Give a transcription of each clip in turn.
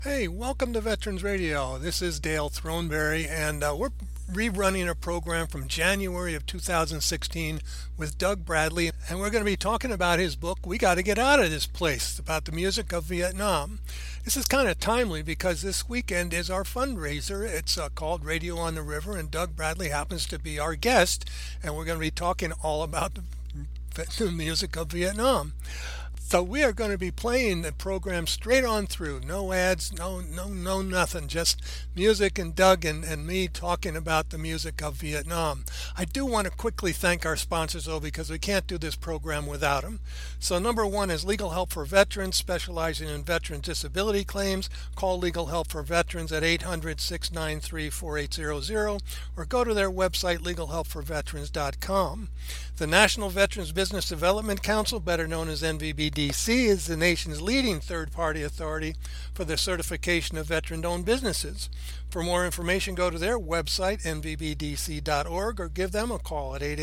Hey, welcome to Veterans Radio. This is Dale Throneberry, and we're rerunning a program from January of 2016 with Doug Bradley, and we're going to be talking about his book, We Got to Get Out of This Place, about the music of Vietnam. This is kind of timely because this weekend is our fundraiser. It's called Radio on the River, and Doug Bradley happens to be our guest, and we're going to be talking all about the music of Vietnam. So we are going to be playing the program straight on through. No ads, no nothing. Just music and Doug and me talking about the music of Vietnam. I do want to quickly thank our sponsors, though, because we can't do this program without them. So number one is Legal Help for Veterans, specializing in veteran disability claims. Call Legal Help for Veterans at 800-693-4800 or go to their website, legalhelpforveterans.com. The National Veterans Business Development Council, better known as NVBDC, is the nation's leading third-party authority for the certification of veteran-owned businesses. For more information, go to their website, nvbdc.org, or give them a call at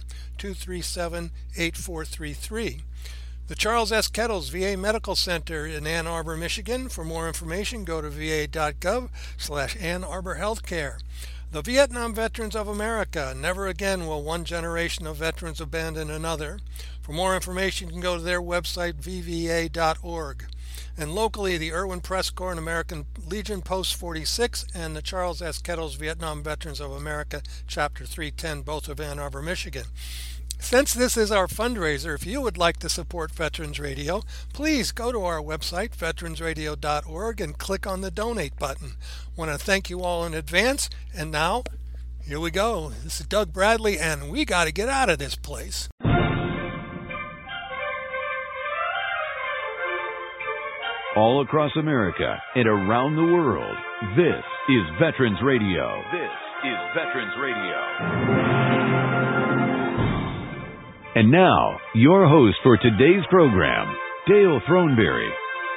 888-237-8433. The Charles S. Kettles VA Medical Center in Ann Arbor, Michigan. For more information, go to va.gov/Ann Arbor Healthcare. The Vietnam Veterans of America. Never again will one generation of veterans abandon another. For more information, you can go to their website, vva.org. And locally, the Irwin Press Corps and American Legion Post 46 and the Charles S. Kettles Vietnam Veterans of America, Chapter 310, both of Ann Arbor, Michigan. Since this is our fundraiser, if you would like to support Veterans Radio, please go to our website, veteransradio.org, and click on the donate button. I want to thank you all in advance, and now, here we go. This is Doug Bradley, and we got to get out of this place. All across America and around the world, this is Veterans Radio. This is Veterans Radio. And now, your host for today's program, Dale Throneberry.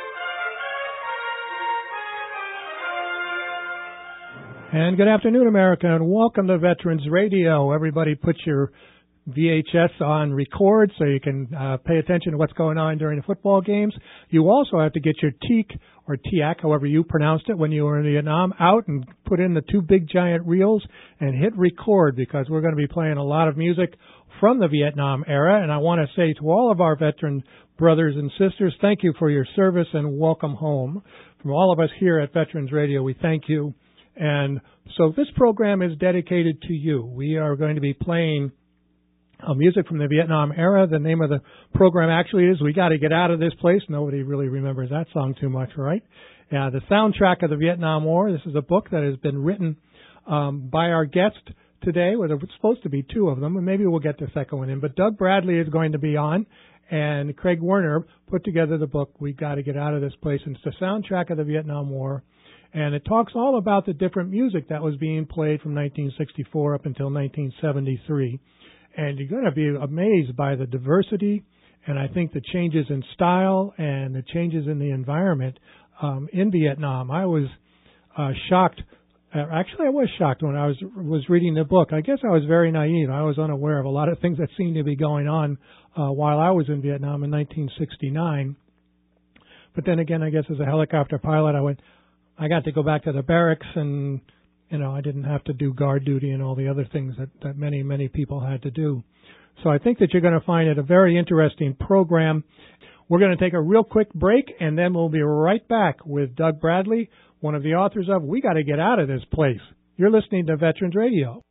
And good afternoon, America, and welcome to Veterans Radio. Everybody put your VHS on record so you can pay attention to what's going on during the football games. You also have to get your TEAC or TIAC, however you pronounced it, when you were in Vietnam, out and put in the two big giant reels and hit record, because we're going to be playing a lot of music from the Vietnam era. And I want to say to all of our veteran brothers and sisters, thank you for your service and welcome home. From all of us here at Veterans Radio, we thank you. And so this program is dedicated to you. We are going to be playing music from the Vietnam era. The name of the program actually is We Got to Get Out of This Place. Nobody really remembers that song too much, right? The soundtrack of the Vietnam War. This is a book that has been written by our guest today. Well, there's supposed to be two of them, and maybe we'll get the second one in. But Doug Bradley is going to be on, and Craig Werner put together the book, We Got to Get Out of This Place. And it's the soundtrack of the Vietnam War, and it talks all about the different music that was being played from 1964 up until 1973. And you're going to be amazed by the diversity, and I think the changes in style and the changes in the environment in Vietnam. I was shocked. Actually, I was shocked when I was reading the book. I guess I was very naive. I was unaware of a lot of things that seemed to be going on while I was in Vietnam in 1969. But then again, I guess as a helicopter pilot, I got to go back to the barracks, and I didn't have to do guard duty and all the other things that many, many people had to do. So I think that you're going to find it a very interesting program. We're going to take a real quick break, and then we'll be right back with Doug Bradley, one of the authors of We Got to Get Out of This Place. You're listening to Veterans Radio.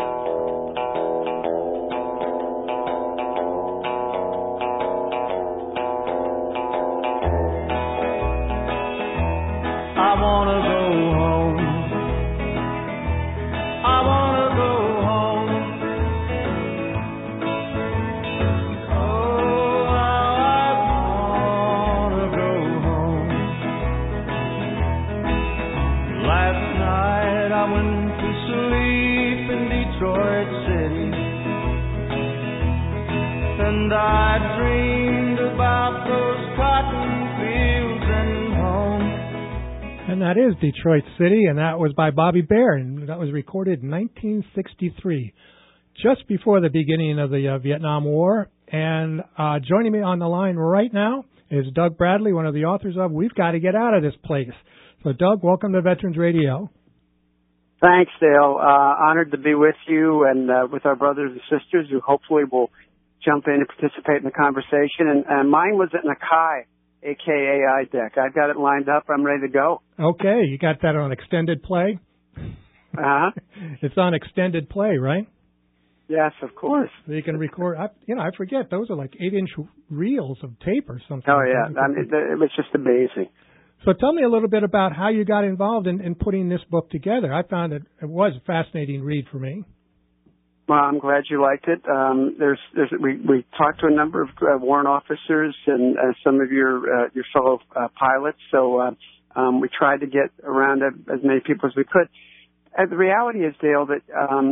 I want to go home. I want to go home. Oh, I want to go home. Last night I went to sleep in Detroit City, and I dreamed about those cotton fields and home. And that is Detroit City, and that was by Bobby Bare, and that was recorded in 1963, just before the beginning of the Vietnam War. And joining me on the line right now is Doug Bradley, one of the authors of We've Got to Get Out of This Place. So, Doug, welcome to Veterans Radio. Thanks, Dale. Honored to be with you and with our brothers and sisters who hopefully will jump in and participate in the conversation. And mine was an Akai, a.k.a. deck. I've got it lined up. I'm ready to go. Okay. You got that on extended play? Uh-huh. It's on extended play, right? Yes, of course. So you can record. I forget. Those are like 8-inch reels of tape or something. Oh, yeah. I mean, it was just amazing. So tell me a little bit about how you got involved in putting this book together. I found it was a fascinating read for me. Well, I'm glad you liked it. We talked to a number of warrant officers and some of your fellow pilots. So we tried to get around as many people as we could. And the reality is, Dale, that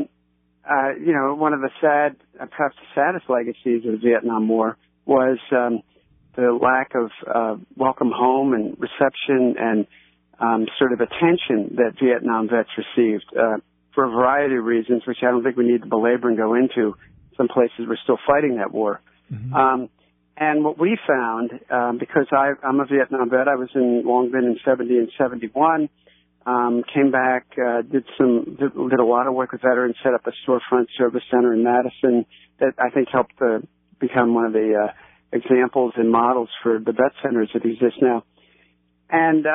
one of the perhaps the saddest legacies of the Vietnam War was the lack of welcome home and reception and sort of attention that Vietnam vets received for a variety of reasons, which I don't think we need to belabor and go into. Some places we're still fighting that war. Mm-hmm. And what we found, because I'm a Vietnam vet, I was in Long Binh in 70 and 71, came back, did a lot of work with veterans, set up a storefront service center in Madison that I think helped become one of the examples and models for the vet centers that exist now. And,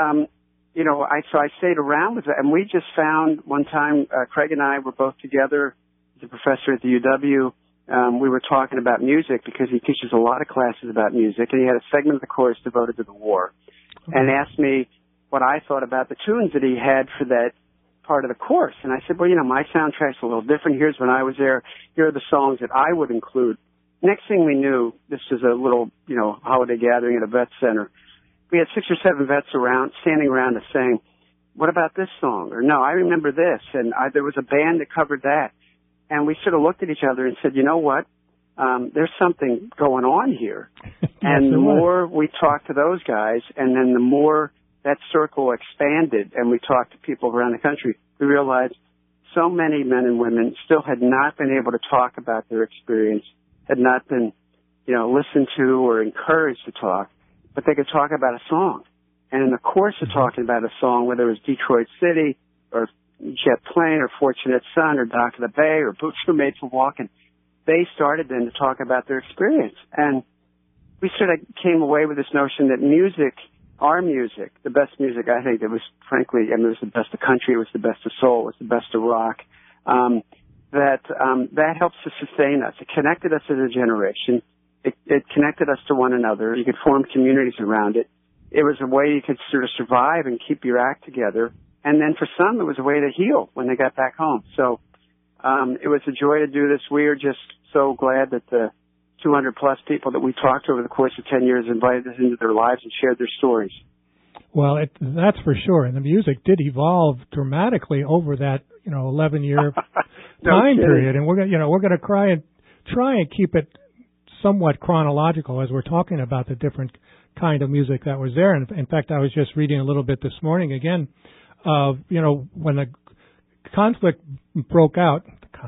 I stayed around with it, and we just found one time, Craig and I were both together, the professor at the UW. We were talking about music because he teaches a lot of classes about music, and he had a segment of the course devoted to the war, and asked me what I thought about the tunes that he had for that part of the course. And I said, well, my soundtrack's a little different. Here's when I was there. Here are the songs that I would include. Next thing we knew, this was a little, holiday gathering at a vet center. We had 6 or 7 vets standing around us saying, what about this song? Or no, I remember this. And there was a band that covered that. And we sort of looked at each other and said, you know what? There's something going on here. And the more we talked to those guys, and then the more that circle expanded and we talked to people around the country, we realized so many men and women still had not been able to talk about their experience, had not been, listened to or encouraged to talk, but they could talk about a song. And in the course of talking about a song, whether it was Detroit City or Jet Plane or Fortunate Son or Dock of the Bay or Boots Were Made for Walking, they started then to talk about their experience. And we sort of came away with this notion that music, our music, the best music I think that was, frankly, it was the best of country, it was the best of soul, it was the best of rock, that helps to sustain us. It connected us as a generation. It connected us to one another. You could form communities around it. It was a way you could sort of survive and keep your act together. And then for some, it was a way to heal when they got back home. So it was a joy to do this. We are just so glad that the 200-plus people that we talked to over the course of 10 years invited us into their lives and shared their stories. Well, that's for sure. And the music did evolve dramatically over that, 11-year time period. And we're going to try and keep it somewhat chronological as we're talking about the different kind of music that was there. And in fact, I was just reading a little bit this morning again of, when the conflict broke out,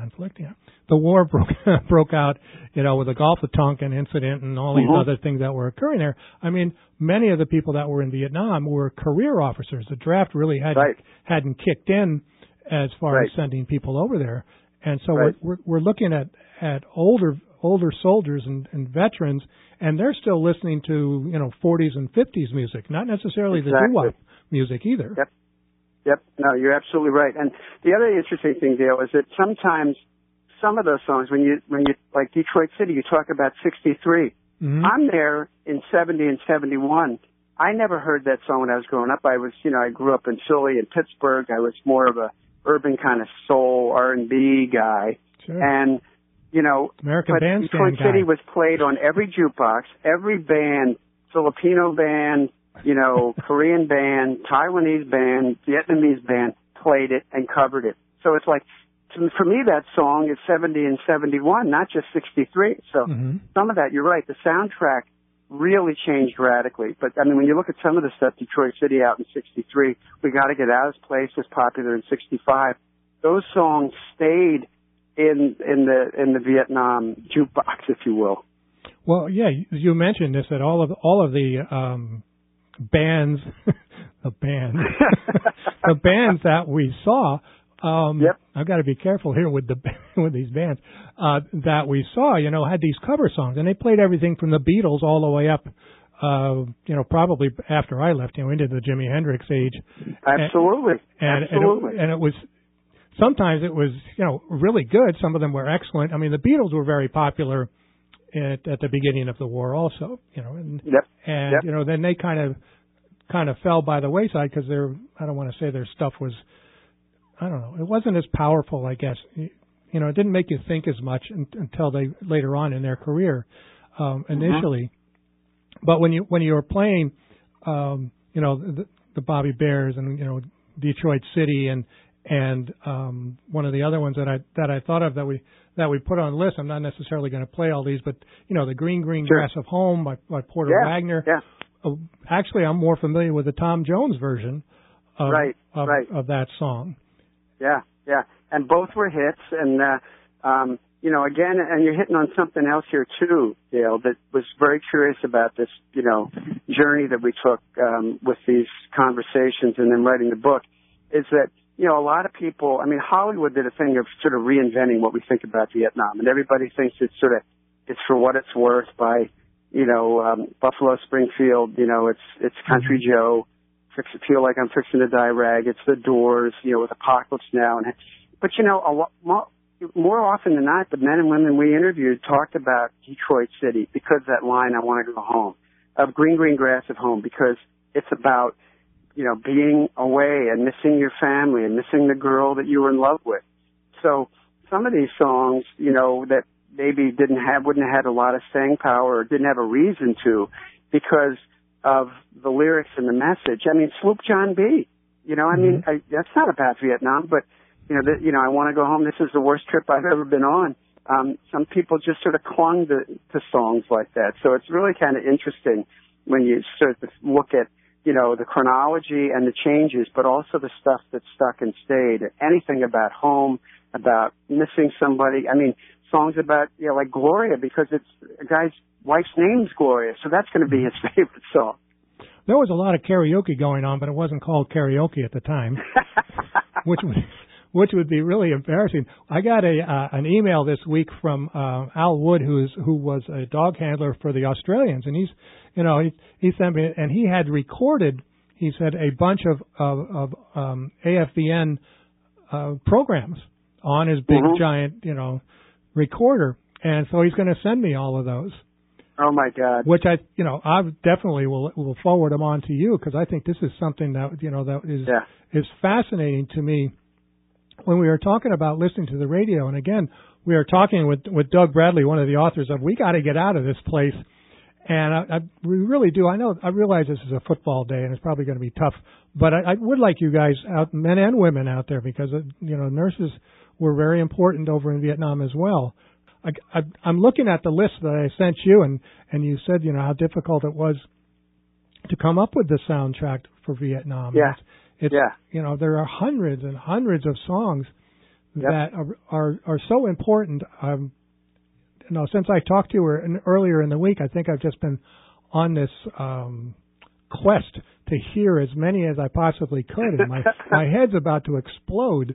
the war broke out, with the Gulf of Tonkin incident and all these other things that were occurring there. I mean, many of the people that were in Vietnam were career officers. The draft really hadn't kicked in as far as sending people over there. And so we're looking at older soldiers and veterans, and they're still listening to, 40s and 50s music, not necessarily the doo-wop music either. Yep. No, you're absolutely right. And the other interesting thing, Dale, is that sometimes some of those songs, when you like Detroit City, you talk about 63. Mm-hmm. I'm there in 70 and 71. I never heard that song when I was growing up. I grew up in Philly and Pittsburgh. I was more of a urban kind of soul R&B guy. Sure. And, American Bandstand Detroit City was played on every jukebox, every band, Filipino band, Korean band, Taiwanese band, Vietnamese band played it and covered it. So it's like, for me, that song is 70 and 71, not just 63. So some of that, you're right, the soundtrack really changed radically. But, I mean, when you look at some of the stuff, Detroit City out in 63, We Gotta Get Out of This Place was popular in 65. Those songs stayed in the Vietnam jukebox, if you will. Well, yeah, you mentioned this, that all of the bands, the bands that we saw. I've got to be careful here with with these bands that we saw. Had these cover songs, and they played everything from the Beatles all the way up. Probably after I left, into the Jimi Hendrix age. Absolutely. And it was. Sometimes it was, really good. Some of them were excellent. I mean, the Beatles were very popular at the beginning of the war, also. Then they kind of fell by the wayside because I don't want to say their stuff was, I don't know, it wasn't as powerful, I guess. It didn't make you think as much until they later on in their career, initially. But when you were playing, the Bobby Bears and Detroit City and one of the other ones that I thought of that we put on the list. I'm not necessarily going to play all these, but the Green Grass of Home by Porter Wagner. Yeah. Actually, I'm more familiar with the Tom Jones version of that song. Yeah, and both were hits, and again, and you're hitting on something else here too, Dale, that was very curious about this, journey that we took with these conversations and then writing the book, is that. A lot of people, Hollywood did a thing of sort of reinventing what we think about Vietnam, and everybody thinks it's for what it's worth by, Buffalo Springfield, it's Country Joe, Feel Like I'm Fixing to Die Rag, it's The Doors, with Apocalypse Now. But more often than not, the men and women we interviewed talked about Detroit City because that line, I want to go home, of Green Grass of Home, because it's about being away and missing your family and missing the girl that you were in love with. So some of these songs, that maybe wouldn't have had a lot of staying power or didn't have a reason to because of the lyrics and the message. Sloop John B., that's not about Vietnam, but, I want to go home. This is the worst trip I've ever been on. Some people just sort of clung to songs like that. So it's really kind of interesting when you sort of look at, the chronology and the changes, but also the stuff that stuck and stayed. Anything about home, about missing somebody. Songs about, like Gloria, because it's a guy's wife's name's Gloria, so that's going to be his favorite song. There was a lot of karaoke going on, but it wasn't called karaoke at the time, which would be really embarrassing. I got an email this week from Al Wood, who was a dog handler for the Australians, and he sent me, and he had recorded, he said, a bunch of AFVN programs on his big giant, recorder, and so he's going to send me all of those. Oh my God! Which I definitely will forward them on to you, because I think this is something that is fascinating to me. When we were talking about listening to the radio, and again, we were talking with Doug Bradley, one of the authors of We Got to Get Out of This Place, and we really do. I realize this is a football day, and it's probably going to be tough, but I would like you guys out, men and women out there, because nurses were very important over in Vietnam as well. I'm looking at the list that I sent you, and you said how difficult it was to come up with the soundtrack for Vietnam. Yeah. There are hundreds and hundreds of songs that are so important. Since I talked to you earlier in the week, I think I've just been on this quest to hear as many as I possibly could, and my head's about to explode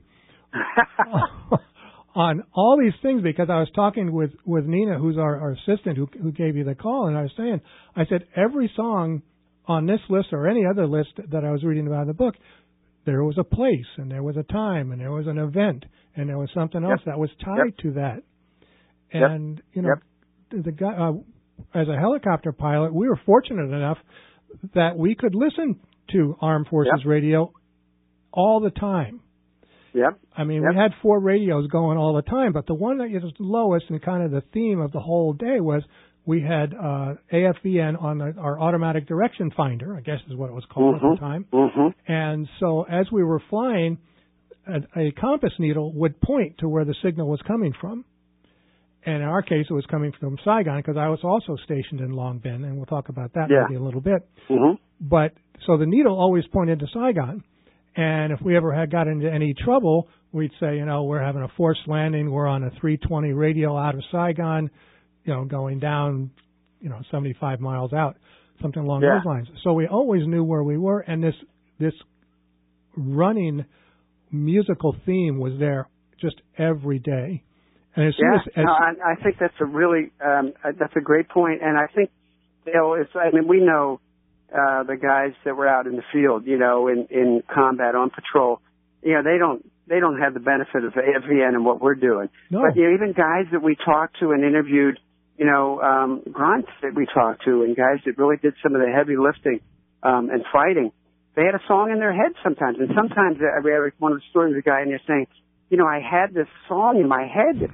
on all these things, because I was talking with Nina, who's our assistant, who gave you the call, and I said every song on this list or any other list that I was reading about in the book, there was a place and there was a time and there was an event and there was something else that was tied to that. And, the guy, as a helicopter pilot, we were fortunate enough that we could listen to Armed Forces Radio all the time. We had 4 radios going all the time, but the one that was lowest and kind of the theme of the whole day was we had AFVN on our automatic direction finder, I guess is what it was called at the time. And so as we were flying, a compass needle would point to where the signal was coming from. And in our case, it was coming from Saigon, because I was also stationed in Long Binh, and we'll talk about that maybe a little bit. But so the needle always pointed to Saigon. And if we ever had got into any trouble, we'd say, we're having a forced landing. We're on a 320 radio out of Saigon, going down, 75 miles out. something along those lines. So we always knew where we were, and this running musical theme was there just every day. And as soon I think that's a really that's a great point, and I think we know the guys that were out in the field, in combat on patrol. They don't have the benefit of AFVN and what we're doing. No. But even guys that we talked to and interviewed, grunts that we talked to, and guys that really did some of the heavy lifting and fighting, they had a song in their head sometimes. And sometimes I read one of the stories of a guy in there saying, I had this song in my head,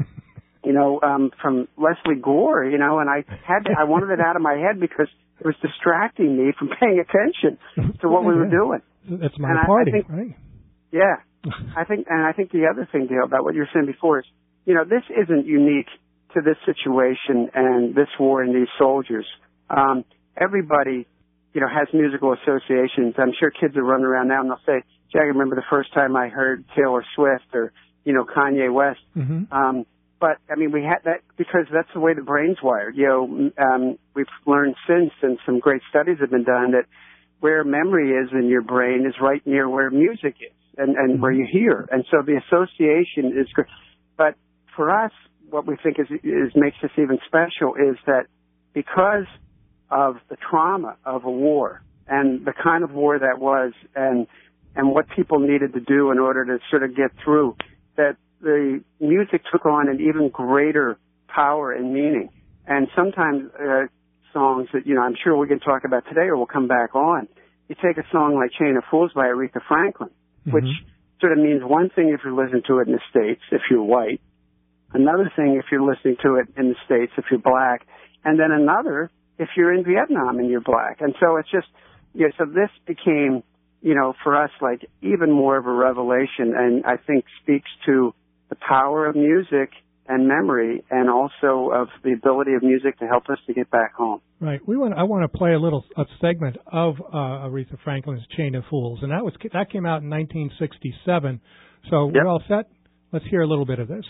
from Leslie Gore, and I wanted it out of my head because it was distracting me from paying attention to what we were doing. That's my party, right? Yeah. I think the other thing, Dale, about what you were saying before is, this isn't unique to this situation and this war and these soldiers. Everybody, has musical associations. I'm sure kids are running around now and they'll say, "Jack, I remember the first time I heard Taylor Swift or, Kanye West." Mm-hmm. But we had that because that's the way the brain's wired. We've learned since, and some great studies have been done, that where memory is in your brain is right near where music is and where you hear. And so the association is good. But for us, what we think is makes us even special is that because of the trauma of a war and the kind of war that was and what people needed to do in order to sort of get through, that the music took on an even greater power and meaning. And sometimes songs that, I'm sure we can talk about today or we'll come back on. You take a song like Chain of Fools by Aretha Franklin, which sort of means one thing if you're listening to it in the States, if you're white, another thing if you're listening to it in the States, if you're black, and then another if you're in Vietnam and you're black. And so it's just, so this became, for us, like even more of a revelation, and I think speaks to the power of music and memory, and also of the ability of music to help us to get back home. Right. I want to play a segment of Aretha Franklin's Chain of Fools, and that came out in 1967. So we're all set. Let's hear a little bit of this.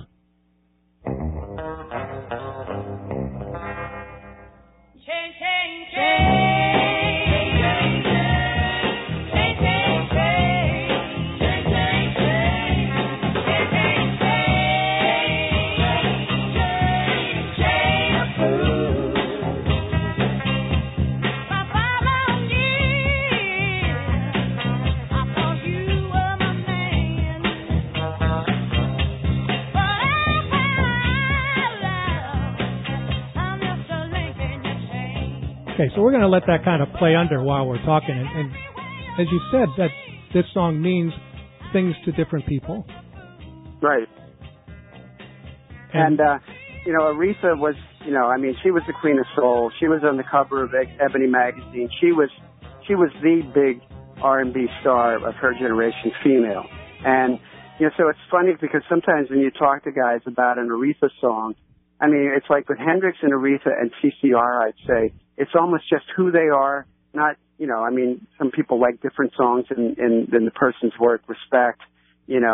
Okay, so we're going to let that kind of play under while we're talking. And as you said, that this song means things to different people. Right. And Aretha was, she was the queen of soul. She was on the cover of Ebony magazine. She was the big R&B star of her generation, female. And, so it's funny because sometimes when you talk to guys about an Aretha song, it's like with Hendrix and Aretha and CCR, I'd say, it's almost just who they are, not, some people like different songs in the person's work, Respect, Chain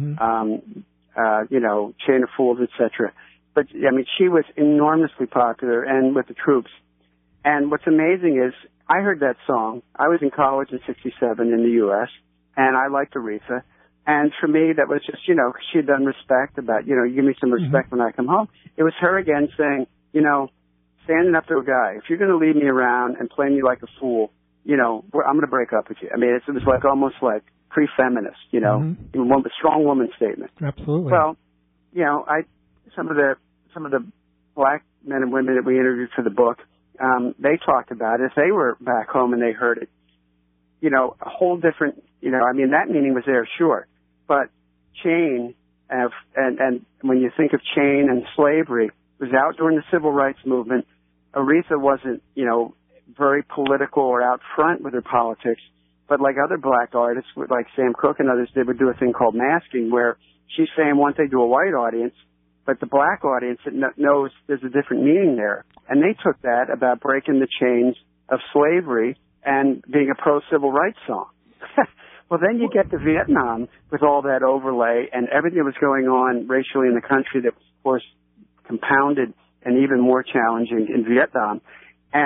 of Fools, etc. But, she was enormously popular and with the troops. And what's amazing is I heard that song. I was in college in 67 in the U.S., and I liked Aretha. And for me, that was just, she had done Respect about, you give me some respect when I come home. It was her again saying, standing up to a guy, if you're going to leave me around and play me like a fool, I'm going to break up with you. It was like almost like pre-feminist, a strong woman statement. Absolutely. Well, some of the black men and women that we interviewed for the book, they talked about it. If they were back home and they heard it, a whole different, that meaning was there, sure. But chain, and when you think of chain and slavery, it was out during the civil rights movement. Aretha wasn't, very political or out front with her politics, but like other black artists, like Sam Cooke and others, they would do a thing called masking, where she's saying one thing to a white audience, but the black audience knows there's a different meaning there. And they took that about breaking the chains of slavery and being a pro-civil rights song. Well, then you get to Vietnam with all that overlay and everything that was going on racially in the country that was, of course, compounded and even more challenging in Vietnam. And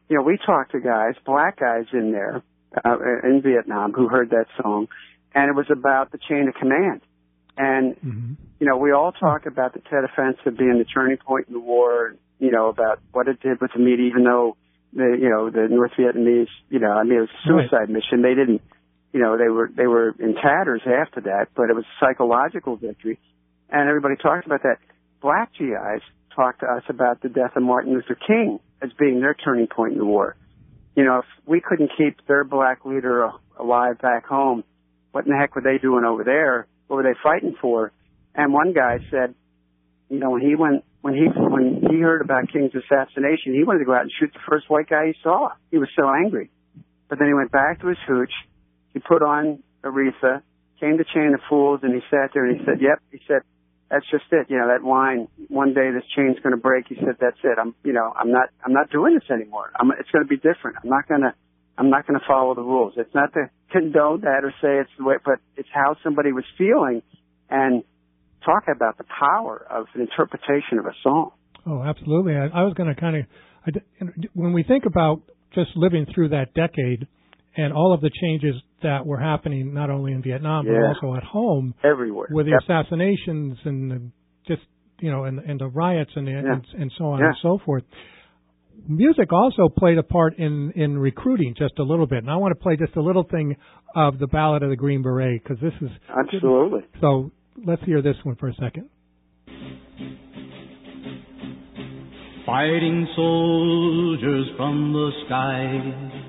we talked to guys, black guys in there, in Vietnam who heard that song, and it was about the chain of command. And, we all talk about the Tet Offensive being the turning point in the war, about what it did with the media, even though the North Vietnamese, it was a suicide mission. They didn't, they were in tatters after that, but it was a psychological victory. And everybody talked about that. Black GIs talked to us about the death of Martin Luther King as being their turning point in the war. If we couldn't keep their black leader alive back home, what in the heck were they doing over there? What were they fighting for? And one guy said, when he heard about King's assassination, he wanted to go out and shoot the first white guy he saw. He was so angry. But then he went back to his hooch. He put on Aretha, came to Chain of Fools, and he sat there and he said, "Yep." He said, "That's just it. That line. One day this chain's going to break." He said, "That's it. I'm not doing this anymore. It's going to be different. I'm not going to follow the rules." It's not to condone that or say it's the way, but it's how somebody was feeling, and talk about the power of an interpretation of a song. Oh, absolutely. I was going to when we think about just living through that decade and all of the changes that were happening not only in Vietnam but also at home, everywhere, with the assassinations and and the riots and so on and so forth. Music also played a part in recruiting just a little bit, and I want to play just a little thing of the Ballad of the Green Beret, because this is absolutely. So let's hear this one for a second. Fighting soldiers from the sky,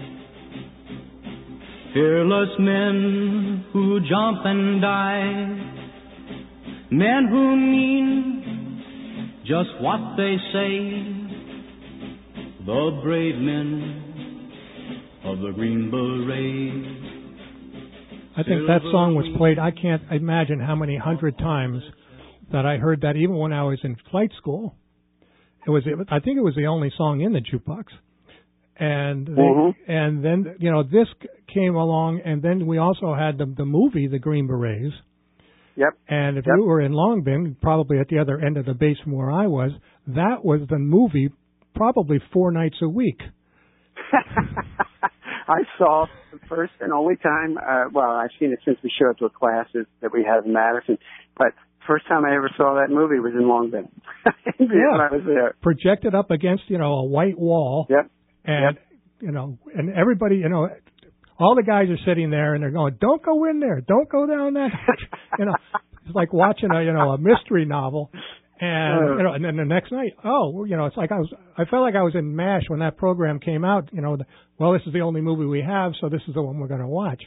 fearless men who jump and die, men who mean just what they say, the brave men of the Green Beret. I think that song was played, I can't imagine how many 100 times that I heard that, even when I was in flight school. I think it was the only song in the jukebox. And and then, this came along, and then we also had the movie, The Green Berets. Yep. And if you were in Long Binh, probably at the other end of the base from where I was, that was the movie probably 4 nights a week. I saw the first and only time, I've seen it since we showed up to a class that we had in Madison, but first time I ever saw that movie was in Long Binh. When I was there. Projected up against, a white wall. Yep. And, and everybody, all the guys are sitting there and they're going, "Don't go in there. Don't go down that." It's like watching a mystery novel. And, and then the next night, it's like I felt like I was in MASH when that program came out, this is the only movie we have, so this is the one we're going to watch.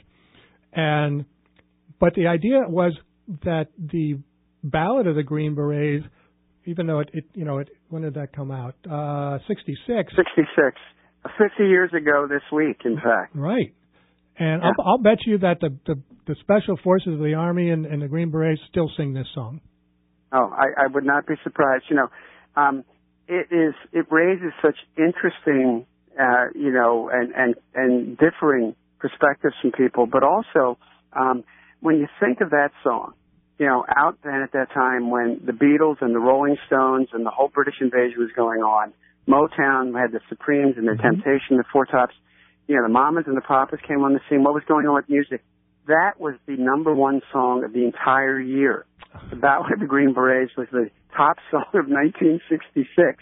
But the idea was that the Ballad of the Green Berets, even though when did that come out? 66. 66. 50 years ago this week, in fact. Right. And I'll bet you that the Special Forces of the Army and the Green Berets still sing this song. Oh, I would not be surprised. It raises such interesting, and differing perspectives from people. But also, when you think of that song, out then at that time when the Beatles and the Rolling Stones and the whole British invasion was going on, Motown had the Supremes and the Temptation, the Four Tops, the Mamas and the Papas came on the scene. What was going on with music? That was the number one song of the entire year. The Ballad of the Green Berets was the top song of 1966.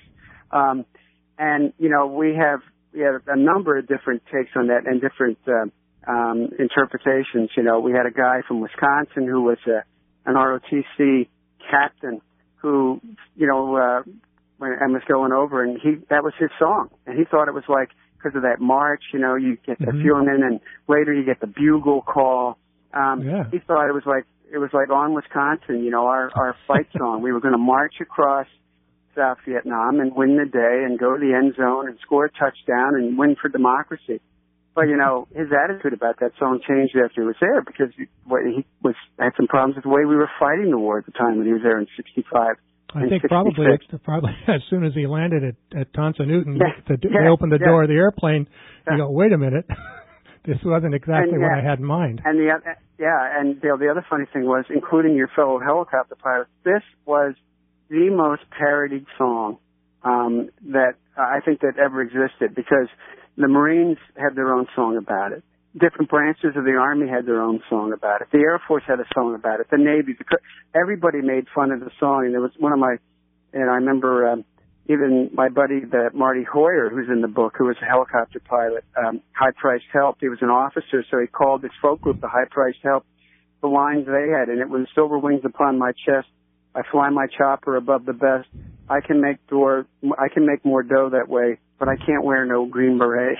We have a number of different takes on that and different interpretations. We had a guy from Wisconsin who was an ROTC captain who, when was going over, and that was his song, and he thought it was like, because of that march, you get the feeling, and later you get the bugle call. He thought it was like on Wisconsin, our fight song. We were going to march across South Vietnam and win the day and go to the end zone and score a touchdown and win for democracy. But, his attitude about that song changed after he was there, because he had some problems with the way we were fighting the war at the time when he was there in 65. I think probably as soon as he landed at Tonsa Newton, they opened the door of the airplane. You go, wait a minute, this wasn't exactly what I had in mind. And the other funny thing was, including your fellow helicopter pilots, this was the most parodied song that I think that ever existed, because The Marines had their own song about it. Different branches of the Army had their own song about it. The Air Force had a song about it. The Navy, everybody made fun of the song. And there was one of my, and I remember even my buddy, Marty Hoyer, who's in the book, who was a helicopter pilot, High-Priced Help. He was an officer, so he called this folk group the High-Priced Help. The lines they had, and it was silver wings upon my chest. I fly my chopper above the best. I can make more dough that way, but I can't wear no green beret.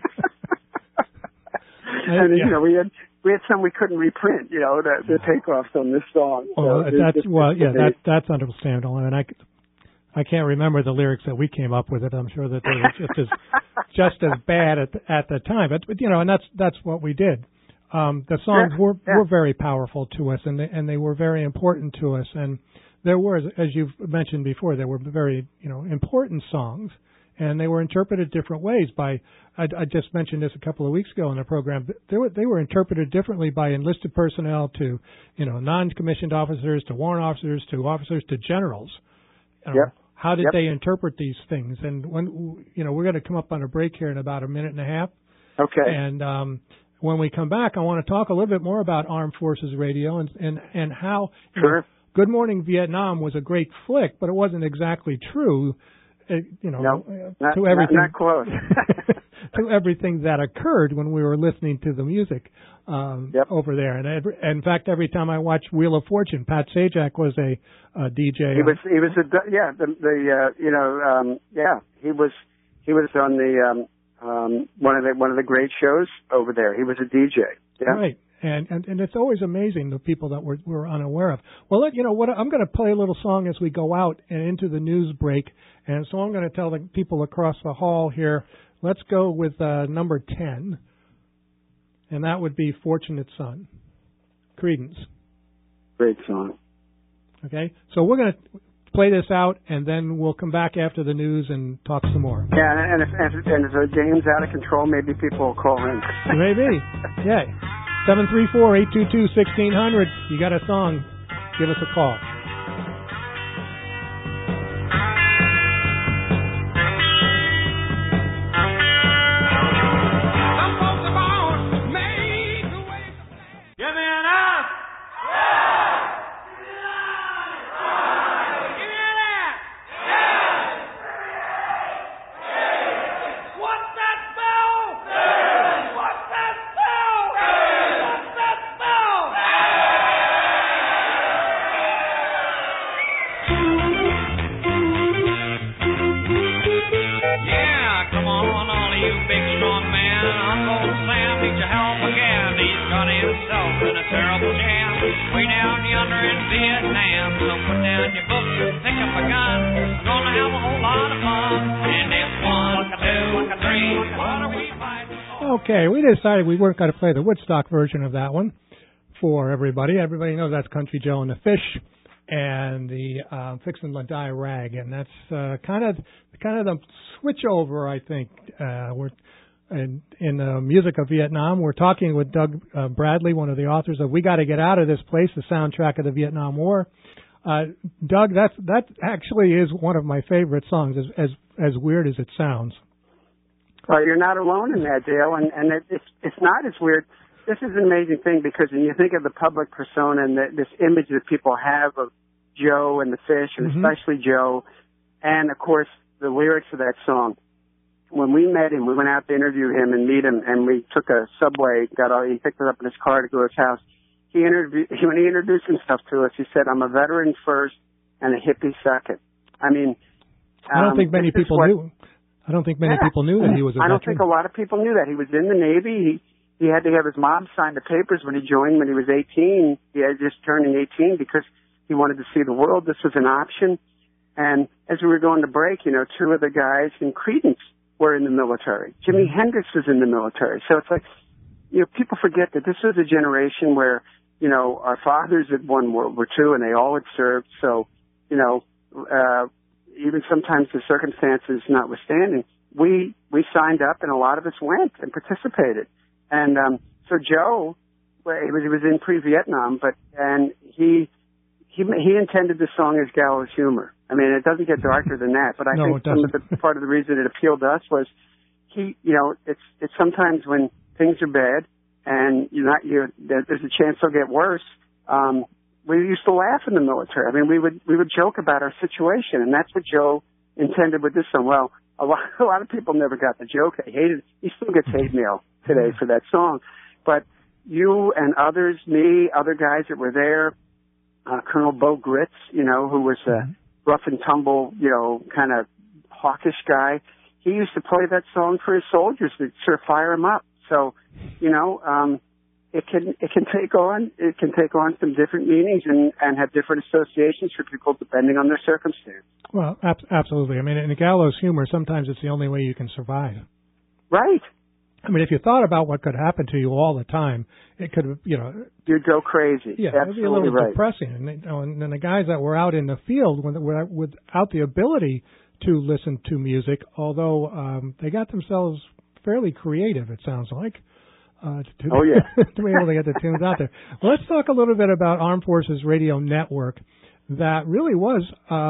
And yeah. you know, we had some we couldn't reprint. You know, the takeoffs on this song. Oh, that's understandable. I mean, I can't remember the lyrics that we came up with it. I'm sure that they were just as bad at the time. But you know, and that's what we did. The songs were very powerful to us, and they were very important to us. And there were, as you've mentioned before, there were very important songs, and they were interpreted different ways by. I just mentioned this a couple of weeks ago in the program. They were interpreted differently by enlisted personnel to non-commissioned officers to warrant officers to officers to generals. How did they interpret these things? And when we're going to come up on a break here in about a minute and a half. Okay. And when we come back, I want to talk a little bit more about Armed Forces Radio and how Good Morning Vietnam was a great flick, but it wasn't exactly true. Not close. to everything that occurred when we were listening to the music over there. And in fact, every time I watched Wheel of Fortune, Pat Sajak was a DJ. He was on the one of the great shows over there. He was a DJ. Yeah. Right. And it's always amazing the people that we're unaware of. Well, I'm going to play a little song as we go out and into the news break. And so I'm going to tell the people across the hall here, let's go with number 10. And that would be Fortunate Son. Creedence. Great song. Okay. So we're going to play this out, and then we'll come back after the news and talk some more. Yeah, and if the game's out of control, maybe people will call in. Maybe. Yeah. 734-822-1600. You got a song, give us a call. Okay, we decided we weren't going to play the Woodstock version of that one for everybody. Everybody knows that's Country Joe and the Fish and the Fixin' to Die Rag, and that's kind of the switch over, I think. We're in the music of Vietnam. We're talking with Doug Bradley, one of the authors of "We Got to Get Out of This Place," the soundtrack of the Vietnam War. Doug, that actually is one of my favorite songs, as weird as it sounds. Well, you're not alone in that, Dale, and it's not as weird. This is an amazing thing because when you think of the public persona and this image that people have of Joe and the Fish, and especially Joe, and, of course, the lyrics of that song. When we met him, we went out to interview him and meet him, and we took a subway, he picked us up in his car to go to his house. When he introduced himself to us, he said, "I'm a veteran first and a hippie second." I mean, I don't think many people knew. I don't think many people knew that he was a veteran. I don't think a lot of people knew that. He was in the Navy. He had to have his mom sign the papers when he joined when he was 18. He had just turning 18 because he wanted to see the world. This was an option. And as we were going to break, two of the guys in Creedence were in the military. Jimi Hendrix was in the military. So it's like, people forget that this was a generation where, our fathers had won World War II and they all had served. So, even sometimes the circumstances notwithstanding, we signed up and a lot of us went and participated. And so Joe, he was in pre-Vietnam, and he intended the song as gallows humor. I mean, it doesn't get darker than that. But I think part of the reason it appealed to us was it's sometimes when things are bad and there's a chance they'll get worse. We used to laugh in the military. I mean, we would joke about our situation, and that's what Joe intended with this song. Well, a lot of people never got the joke. They hated it. He still gets hate mail today for that song. But you and others, me, other guys that were there, Colonel Bo Gritz, who was a rough and tumble, kind of hawkish guy, he used to play that song for his soldiers to sort of fire them up. So, it can take on some different meanings and have different associations for people depending on their circumstance. Well, absolutely. I mean, in the gallows humor, sometimes it's the only way you can survive. Right. I mean, if you thought about what could happen to you all the time, it could, you'd go crazy. Yeah, it would be a little depressing. And then the guys that were out in the field without the ability to listen to music, although they got themselves fairly creative, it sounds like. To be able to get the tunes out there. Well, let's talk a little bit about Armed Forces Radio Network. That really was,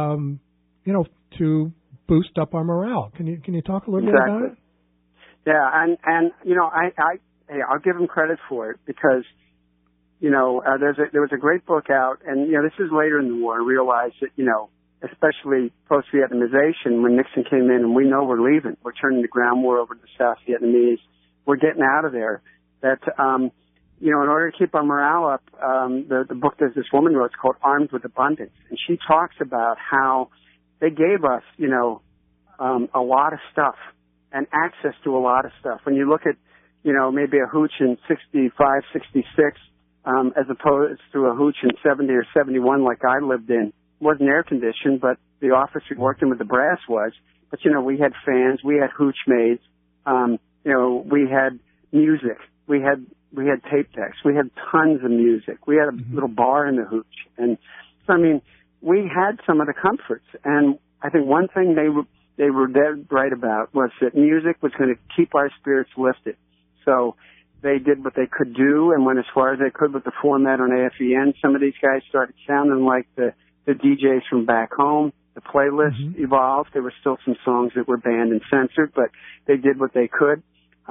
to boost up our morale. Can you talk a little bit about it? Yeah, and I'll give them credit for it because there was a great book out, and this is later in the war. I realized that especially post-Vietnamization, when Nixon came in, and we know we're leaving, we're turning the ground war over to the South Vietnamese. We're getting out of there. That, in order to keep our morale up, the book that this woman wrote is called Armed with Abundance. And she talks about how they gave us, a lot of stuff and access to a lot of stuff. When you look at, maybe a hooch in 65, 66, as opposed to a hooch in 70 or 71 like I lived in, it wasn't air conditioned, but the office we worked in with the brass was. But, we had fans, we had hooch maids, we had music. We had tape decks. We had tons of music. We had a little bar in the hooch. And so, we had some of the comforts. And I think one thing they were dead right about was that music was going to keep our spirits lifted. So they did what they could do and went as far as they could with the format on AFEN. Some of these guys started sounding like the DJs from back home. The playlist evolved. There were still some songs that were banned and censored, but they did what they could.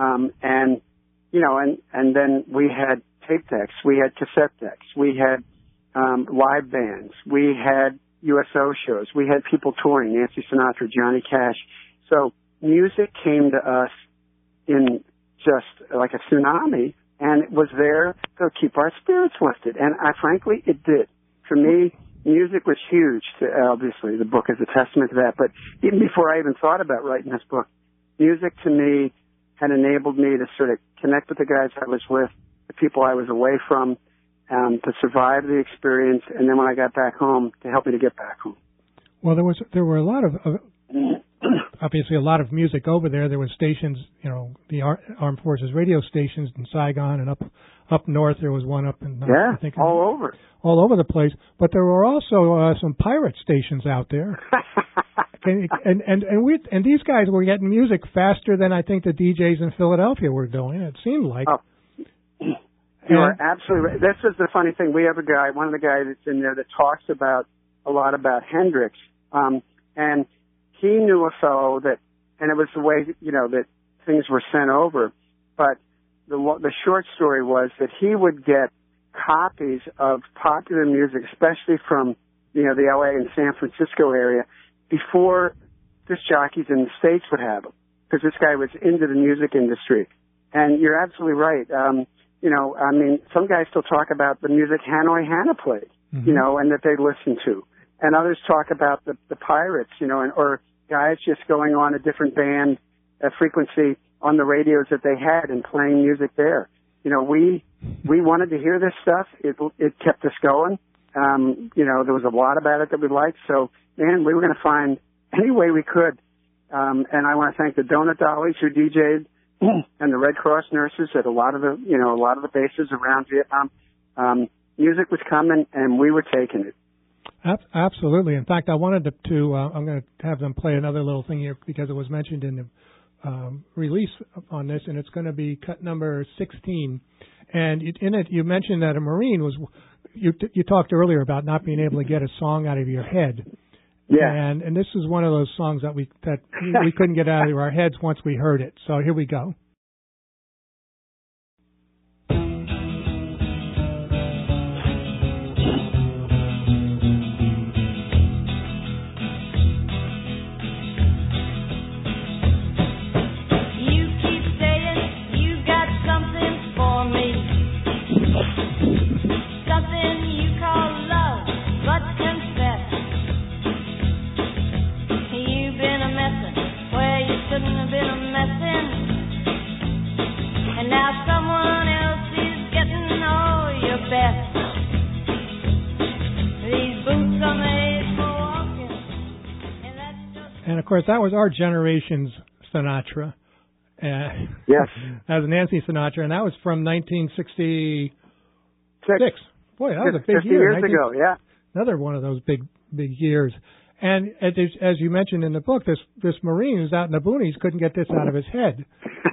And then we had tape decks, we had cassette decks, we had live bands, we had USO shows, we had people touring, Nancy Sinatra, Johnny Cash. So music came to us in just like a tsunami, and it was there to keep our spirits lifted. And frankly, it did. For me, music was huge. Obviously, the book is a testament to that. But even before I even thought about writing this book, music to me had enabled me to sort of connect with the guys I was with, the people I was away from, to survive the experience, and then when I got back home, to help me to get back home. Well, there were a lot of obviously a lot of music over there. There were stations, the Armed Forces radio stations in Saigon, and up north there was one up in I think all over the place. But there were also some pirate stations out there. And these guys were getting music faster than I think the DJs in Philadelphia were doing. It seemed like. Oh. You are absolutely right. This is the funny thing. We have a guy, one of the guys that's in there that talks a lot about Hendrix. And he knew a fellow that, and it was the way, that things were sent over. But the short story was that he would get copies of popular music, especially from, the LA and San Francisco area, before disc jockeys in the States would have them, because this guy was into the music industry. And you're absolutely right. Some guys still talk about the music Hanoi Hannah played, and that they listened to. And others talk about the Pirates, or guys just going on a different band frequency on the radios that they had and playing music there. We wanted to hear this stuff. It kept us going. There was a lot about it that we liked. So, man, we were going to find any way we could. And I want to thank the Donut Dollies who DJ'd and the Red Cross nurses at a lot of the bases around Vietnam. Music was coming, and we were taking it. Absolutely. In fact, I wanted to I'm going to have them play another little thing here because it was mentioned in the release on this, and it's going to be cut number 16. And in it, you mentioned that a Marine was. You talked earlier about not being able to get a song out of your head, Yeah. And this is one of those songs that we couldn't get out of our heads once we heard it. So here we go. And of course, that was our generation's Sinatra. Yes. That was Nancy Sinatra, and that was from 1966. Boy, that was a big 50 year. years ago, yeah. Another one of those big years. And as you mentioned in the book, this Marine who's out in the boonies couldn't get this out of his head.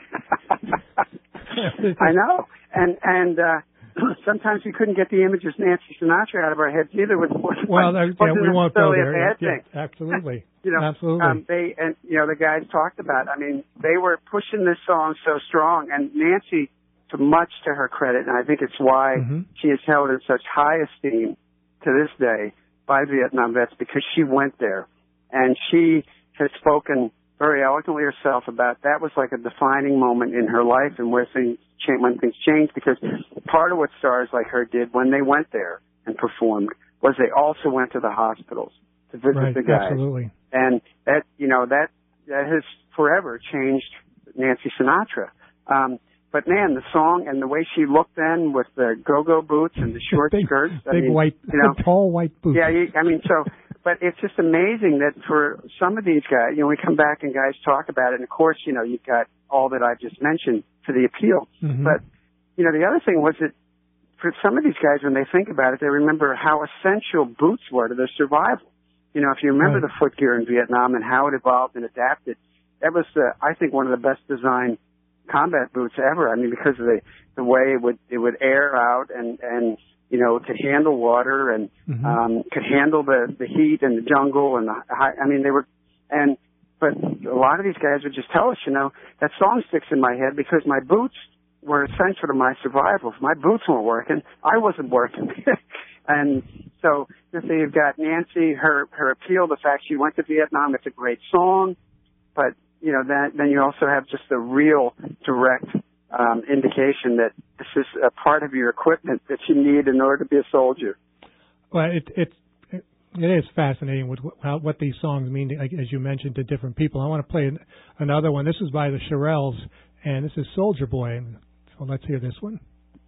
I know. And sometimes we couldn't get the image of Nancy Sinatra out of our heads either. We won't go there. Yeah, absolutely. Absolutely. The guys talked about, I mean, they were pushing this song so strong, and Nancy, much to her credit, and I think it's why she is held in such high esteem to this day by Vietnam vets, because she went there, and she has spoken very eloquently herself about that was like a defining moment in her life and when things changed, because part of what stars like her did when they went there and performed was they also went to the hospitals to visit the guys. Absolutely. And that has forever changed Nancy Sinatra. But man, the song and the way she looked then with the go-go boots and the short skirts. Tall white boots. Yeah, but it's just amazing that for some of these guys, we come back and guys talk about it. And of course, you've got all that I just mentioned to the appeal. Mm-hmm. But, the other thing was that for some of these guys, when they think about it, they remember how essential boots were to their survival. If you remember the footgear in Vietnam and how it evolved and adapted, that was, I think, one of the best designed combat boots ever. I mean, because of the way it would air out and could handle water and could handle the heat and the jungle and but a lot of these guys would just tell us, that song sticks in my head because my boots were essential to my survival. If my boots weren't working, I wasn't working. And so you've got Nancy, her appeal, the fact she went to Vietnam, it's a great song, but then you also have just the real direct indication that this is a part of your equipment that you need in order to be a soldier. Well, it is fascinating with what these songs mean, as you mentioned, to different people. I want to play another one. This is by the Shirelles, and this is Soldier Boy. So let's hear this one.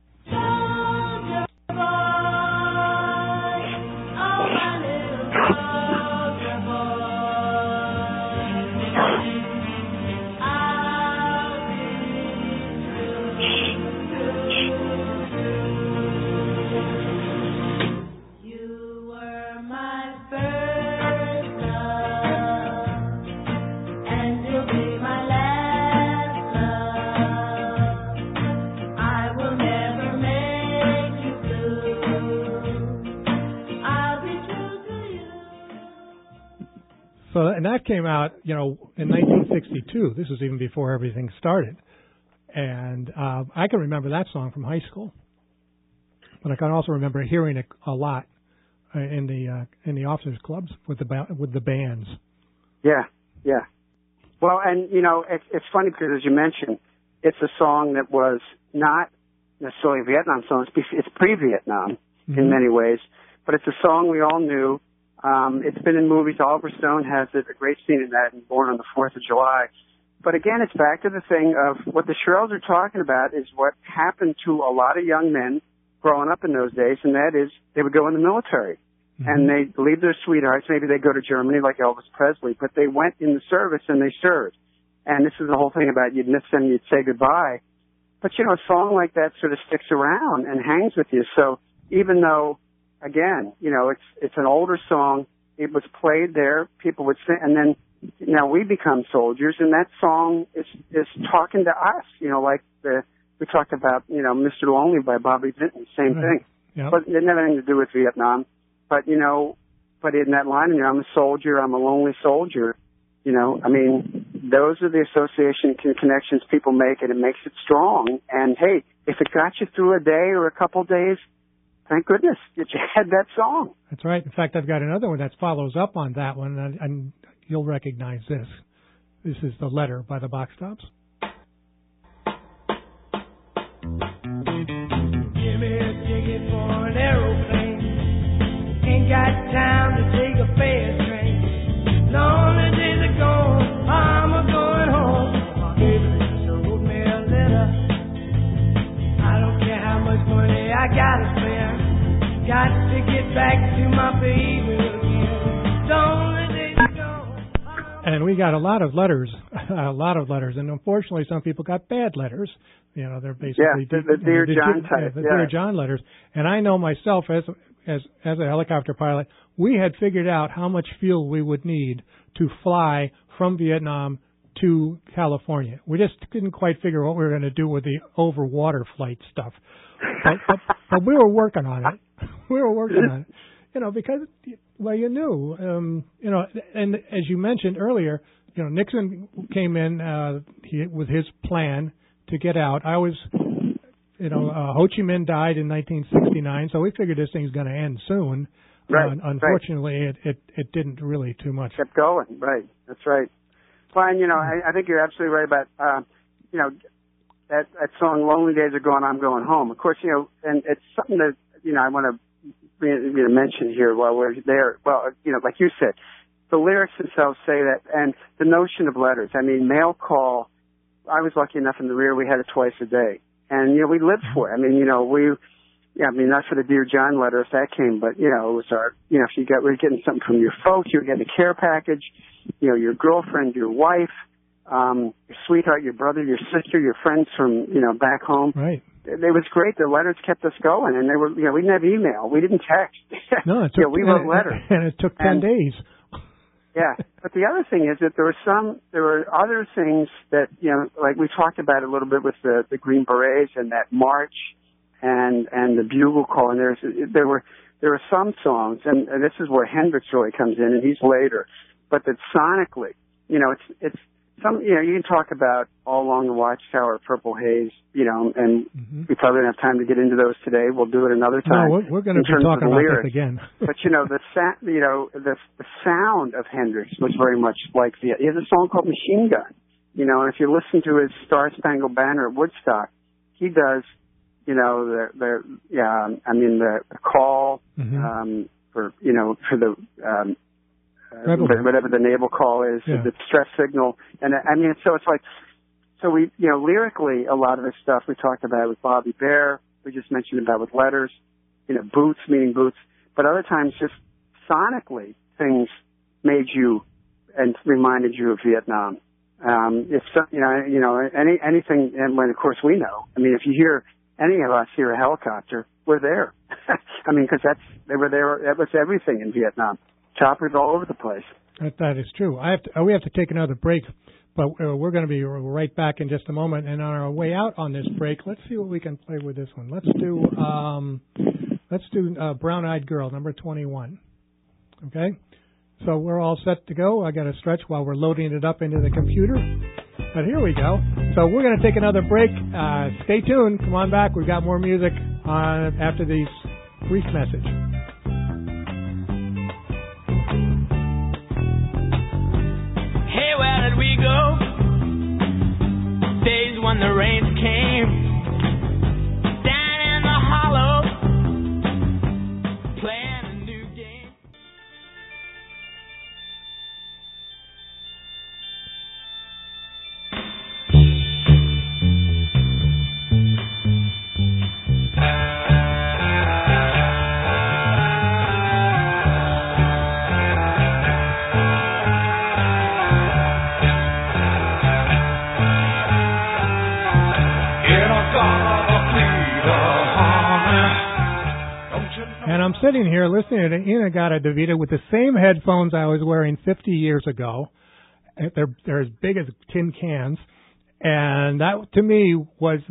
And that came out, in 1962. This was even before everything started. And I can remember that song from high school. But I can also remember hearing it a lot in the officers' clubs with the bands. Yeah. Well, and it's funny because, as you mentioned, it's a song that was not necessarily a Vietnam song. It's pre-Vietnam in many ways, but it's a song we all knew. It's been in movies. Oliver Stone has a great scene in that in Born on the 4th of July. But again, it's back to the thing of what the Shirelles are talking about is what happened to a lot of young men growing up in those days, and that is they would go in the military. And they'd leave their sweethearts. Maybe they'd go to Germany like Elvis Presley, but they went in the service and they served. And this is the whole thing about you'd miss them, you'd say goodbye. But, a song like that sort of sticks around and hangs with you. So even though, again, it's an older song, it was played there, people would sing, and then now we become soldiers, and that song is talking to us, like we talked about, Mr. Lonely by Bobby Vinton, same thing. Yep. But it didn't have anything to do with Vietnam. But, But in that line, you know, I'm a soldier, I'm a lonely soldier. You know, I mean, those are the association connections people make, and it makes it strong. And hey, if it got you through a day or a couple days, thank goodness that you had that song. That's right. In fact, I've got another one that follows up on that one, and you'll recognize this. This is The Letter by the Box Tops. Give me a ticket for an aeroplane. Ain't got time to take a fast train. Lonely days are gone, I'm a-going home. My baby just wrote me a letter. I don't care how much money I gotta spare. Got to get back to my baby again. Lonely days are gone. And we got a lot of letters, and unfortunately, some people got bad letters. You know, they're basically the Dear John type. The Dear John letters. And I know myself as a helicopter pilot, we had figured out how much fuel we would need to fly from Vietnam to California. We just couldn't quite figure what we were going to do with the over water flight stuff. But we were working on it. You know, because, well, you knew, you know, and as you mentioned earlier, you know, Nixon came in with his plan to get out. You know, Ho Chi Minh died in 1969, so we figured this thing's going to end soon. Right. Unfortunately, it didn't really too much. Kept going. Right. That's right. Well, and, you know, I think you're absolutely right about, you know, that song, Lonely Days Are Gone, I'm Going Home. Of course, you know, and it's something that, you know, I want to mention here while we're there. Well, you know, like you said, the lyrics themselves say that, and the notion of letters. I mean, mail call, I was lucky enough in the Rear, we had it twice a day. And, you know, we lived for it. I mean, you know, I mean, not for the Dear John letter if that came, but, you know, it was our, you know, if we were getting something from your folks, you were getting a care package, you know, your girlfriend, your wife, your sweetheart, your brother, your sister, your friends from, you know, back home. Right. It was great. The letters kept us going, and they were, you know, we didn't have email. We didn't text. No, it took, you know, we wrote letters. And it took 10 days. Yeah. But the other thing is that there were other things that, you know, like we talked about a little bit with the Green Berets and that march and the bugle call. And there were some songs, and this is where Hendrix really comes in, and he's later, but that sonically, you know, it's some, you know, you can talk about All Along the Watchtower, Purple Haze, you know, and we probably don't have time to get into those today. We'll do it another time. No, we're going to be talking about this again. But, you know, the sound of Hendrix was very much like he has a song called Machine Gun, you know, and if you listen to his Star Spangled Banner at Woodstock, he does, you know, the call, for, you know, for the, whatever the naval call is, the distress signal. And I mean, so it's like, so we, you know, lyrically, a lot of the stuff we talked about with Bobby Bear, we just mentioned about with letters, you know, boots, meaning boots, but other times just sonically things made you and reminded you of Vietnam. If so, you know, anything, and when of course we know, I mean, if you hear any of us hear a helicopter, we're there. I mean, because they were there, that was everything in Vietnam. Choppers all over the place. That is true. We have to take another break, but we're going to be right back in just a moment. And on our way out on this break, let's see what we can play with this one. Let's do Brown Eyed Girl, number 21. Okay? So we're all set to go. I got to stretch while we're loading it up into the computer. But here we go. So we're going to take another break. Stay tuned. Come on back. We've got more music after these brief message. Hey, where did we go? Days when the rains came. Down in the hollow, playing a new game. And I'm sitting here listening to In-A-Gadda-Da-Vida with the same headphones I was wearing 50 years ago. They're as big as tin cans. And that, to me, was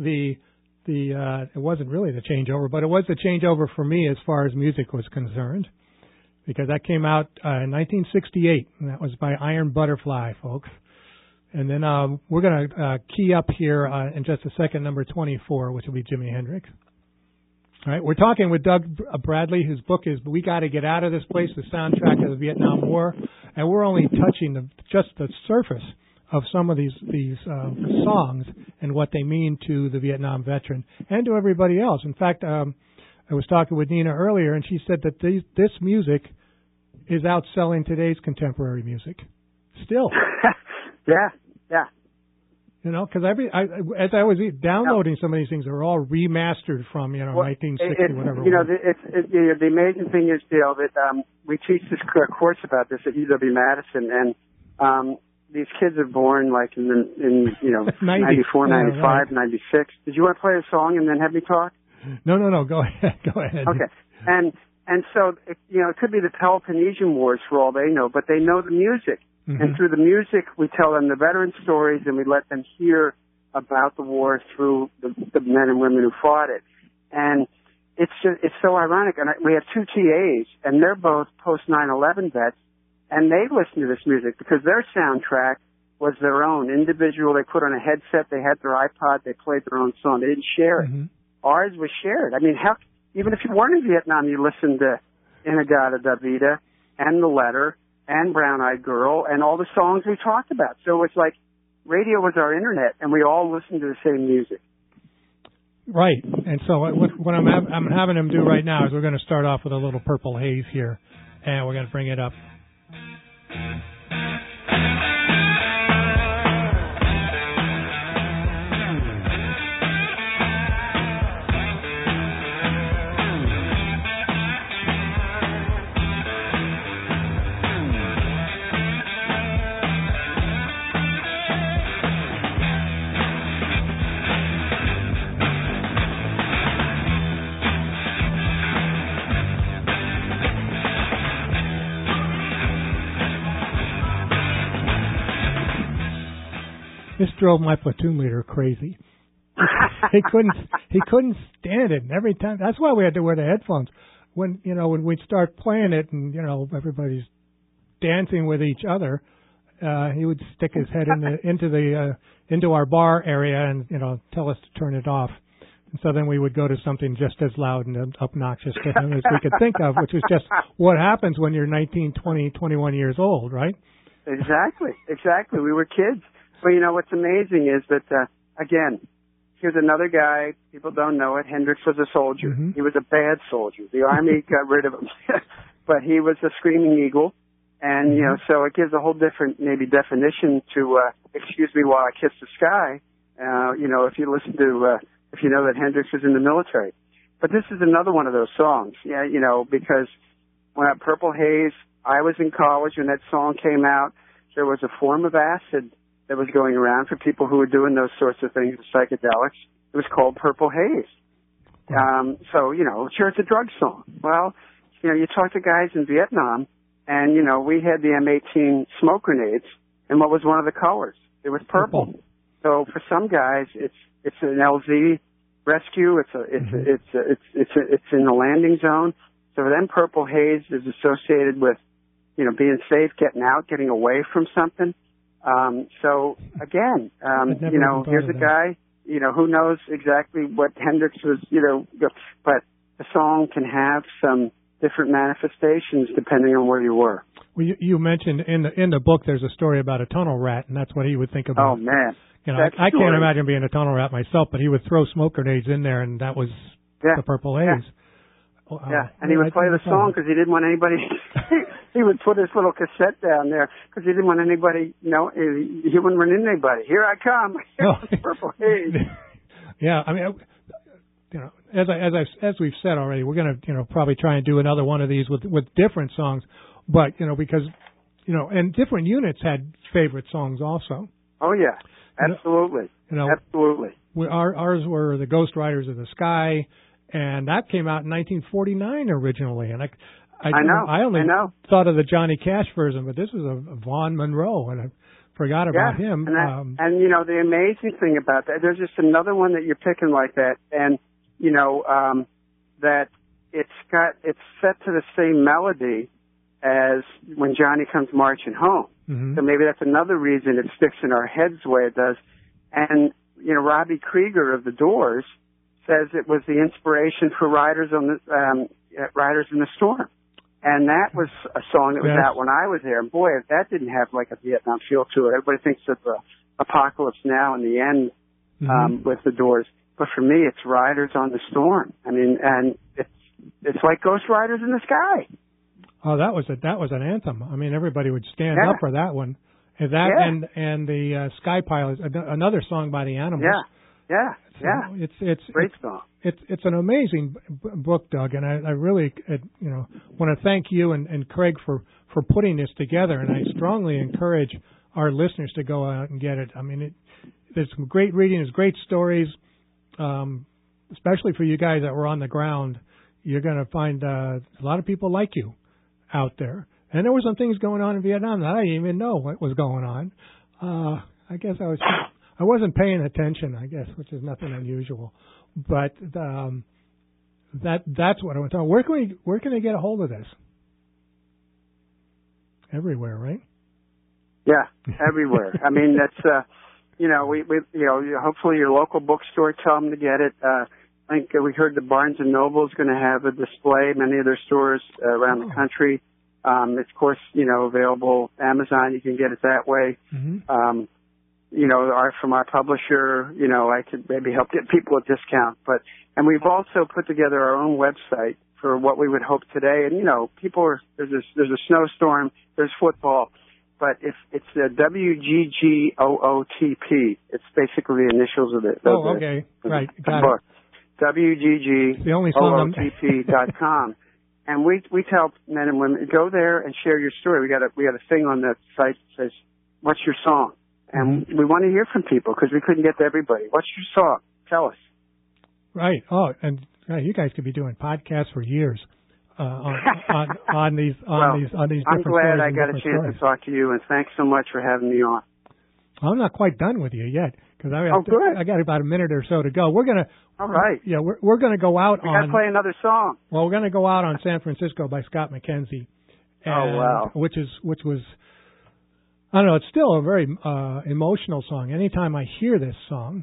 it wasn't really the changeover, but it was the changeover for me as far as music was concerned. because that came out in 1968, and that was by Iron Butterfly, folks. And then we're going to key up here in just a second, number 24, which will be Jimi Hendrix. All right, we're talking with Doug Bradley. His book is "We Got to Get Out of This Place," the soundtrack of the Vietnam War, and we're only touching just the surface of some of these songs and what they mean to the Vietnam veteran and to everybody else. In fact, I was talking with Nina earlier, and she said that this music is outselling today's contemporary music. Still. Yeah. You know, because as I was downloading some of these things, they're all remastered from 1960 whatever. You know, the amazing thing is, Dale, that we teach this course about this at UW-Madison, and these kids are born like in 94, 95, right. 96. Did you want to play a song and then have me talk? No. Go ahead. Okay. And so it could be the Peloponnesian Wars for all they know, but they know the music. Mm-hmm. And through the music, we tell them the veteran stories, and we let them hear about the war through the men and women who fought it. And it's so ironic. And we have two TAs, and they're both post 9/11 vets, and they listen to this music because their soundtrack was their own individual. They put on a headset, they had their iPod, they played their own song. They didn't share it. Mm-hmm. Ours was shared. I mean, even if you weren't in Vietnam, you listened to In-A-Gadda-Da-Vida and The Letter and Brown Eyed Girl and all the songs we talked about. So it's like radio was our internet, and we all listened to the same music. Right. And so what I'm having them do right now is we're going to start off with a little Purple Haze here, and we're going to bring it up. This drove my platoon leader crazy. He couldn't stand it. And every time, that's why we had to wear the headphones. When we'd start playing it and everybody's dancing with each other, he would stick his head into our bar area and tell us to turn it off. And so then we would go to something just as loud and obnoxious to him as we could think of, which is just what happens when you're 19, 20, 21 years old, right? Exactly. We were kids. But what's amazing is that, again, here's another guy, people don't know it, Hendrix was a soldier. Mm-hmm. He was a bad soldier. The Army got rid of him. But he was a screaming eagle. And, so it gives a whole different, maybe, definition to, Excuse Me While I Kiss the Sky, if you listen to, if you know that Hendrix was in the military. But this is another one of those songs, because when Purple Haze, I was in college when that song came out. There was a form of acid that was going around for people who were doing those sorts of things with psychedelics. It was called Purple Haze. So, sure, it's a drug song. Well, you talk to guys in Vietnam, and, we had the M18 smoke grenades, and what was one of the colors? It was purple. So for some guys, it's an LZ rescue. It's in the landing zone. So for them, Purple Haze is associated with, being safe, getting out, getting away from something. So again, here's a guy, who knows exactly what Hendrix was, but the song can have some different manifestations depending on where you were. Well, you mentioned in the book there's a story about a tunnel rat, and that's what he would think about. Oh man, I can't imagine being a tunnel rat myself, but he would throw smoke grenades in there, and that was the Purple Haze. And he would play the song because he didn't want anybody. He would put his little cassette down there because he didn't want anybody. He wouldn't run into anybody. Here I come, Purple Haze. Yeah, I mean, as we've said already, we're going to probably try and do another one of these with different songs, but because and different units had favorite songs also. Oh yeah, absolutely, absolutely. Ours were the Ghost Riders of the Sky. And that came out in 1949 originally, and I only thought of the Johnny Cash version, but this is a Vaughn Monroe, and I forgot about him. And the amazing thing about that, there's just another one that you're picking like that, and that it's set to the same melody, as When Johnny Comes Marching Home. Mm-hmm. So maybe that's another reason it sticks in our heads the way it does. And, you know, Robbie Krieger of The Doors says it was the inspiration for Riders in the Storm. And that was a song that was out when I was there. And boy, if that didn't have like a Vietnam feel to it. Everybody thinks of Apocalypse Now in the end with The Doors. But for me, it's Riders on the Storm. I mean, and it's like Ghost Riders in the Sky. Oh, that was an anthem. I mean, everybody would stand up for that one. And that and the Sky Pilot, another song by the Animals. Yeah. It's great song. It's an amazing book, Doug, and I really want to thank you and Craig for putting this together. And I strongly encourage our listeners to go out and get it. I mean, there's some great reading, there's great stories, especially for you guys that were on the ground. You're going to find a lot of people like you out there. And there were some things going on in Vietnam that I didn't even know what was going on. I guess I wasn't paying attention, I guess, which is nothing unusual. But that's what I want to talk about. Where can they get a hold of this? Everywhere, right? Yeah, everywhere. I mean, that's we hopefully your local bookstore, tell them to get it. I think we heard the Barnes and Noble is going to have a display. Many of their stores around the country. It's of course available Amazon. You can get it that way. Mm-hmm. From our publisher, I could maybe help get people a discount. And we've also put together our own website for what we would hope today. And, there's a snowstorm, there's football, but if it's WGGOOTP, it's basically the initials of it. Okay. Right. Got it. WGGOOTP.com. And we tell men and women, go there and share your story. We got a thing on the site that says, what's your song? And we want to hear from people because we couldn't get to everybody. What's your song? Tell us. Right. Oh, and you guys could be doing podcasts for years on these different stories. I'm glad I got a chance to talk to you, and thanks so much for having me on. I'm not quite done with you yet because I got about a minute or so to go. We're gonna. All right. Yeah, we're gonna go out on. We got to play another song. Well, we're gonna go out on San Francisco by Scott McKenzie. Which was. I don't know. It's still a very emotional song. Anytime I hear this song,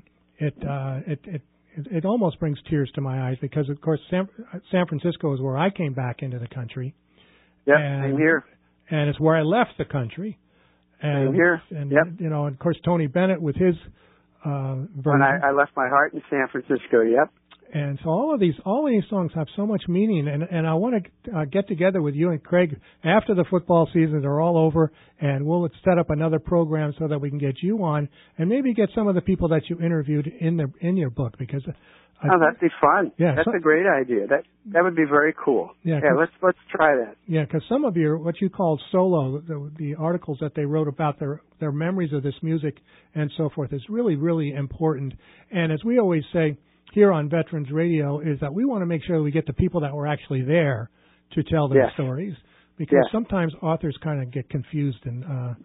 it almost brings tears to my eyes because, of course, San Francisco is where I came back into the country. Yeah, same here. And it's where I left the country. And, same here. And and of course, Tony Bennett with his version. When I left my heart in San Francisco. Yep. And so all of these songs have so much meaning, and I want to get together with you and Craig after the football seasons are all over, and we'll set up another program so that we can get you on and maybe get some of the people that you interviewed in your book because. That'd be fun. Yeah, that's a great idea. That would be very cool. Yeah, let's try that. Yeah, because some of what you called solo, the articles that they wrote about their memories of this music and so forth is really, really important. And as we always say here on Veterans Radio is that we want to make sure that we get the people that were actually there to tell their stories because sometimes authors kind of get confused and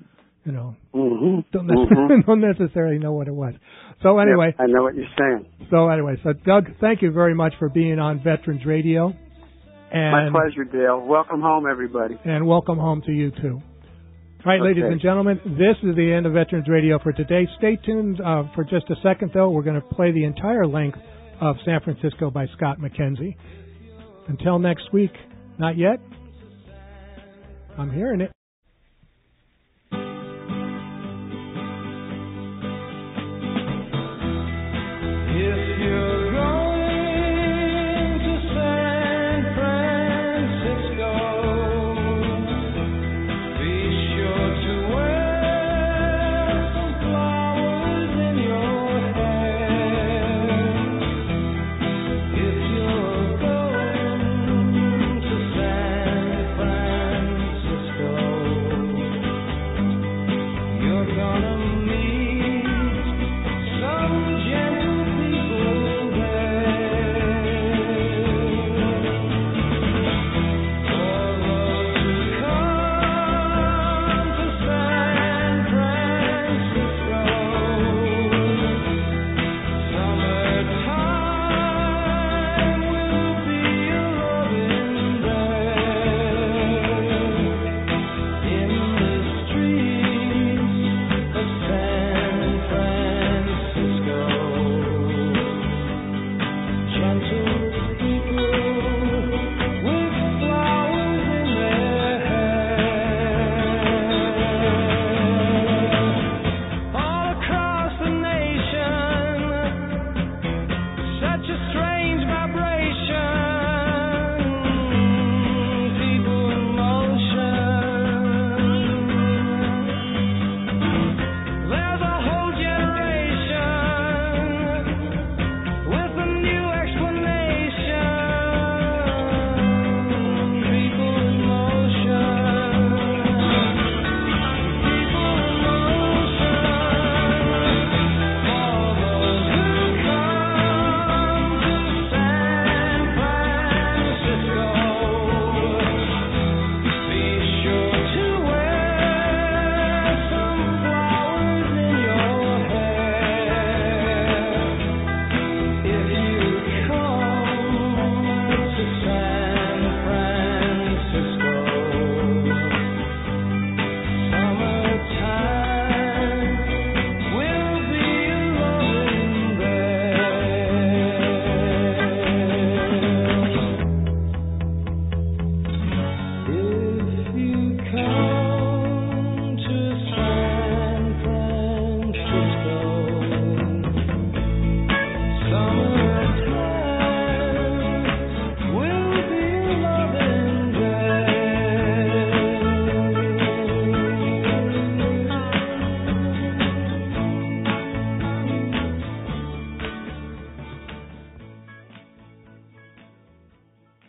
don't necessarily know what it was. So anyway, I know what you're saying. So Doug, thank you very much for being on Veterans Radio. And, my pleasure, Dale. Welcome home, everybody. And welcome home to you too. All right, ladies and gentlemen, this is the end of Veterans Radio for today. Stay tuned for just a second, though. We're going to play the entire length of San Francisco by Scott McKenzie. Until next week, not yet. I'm hearing it.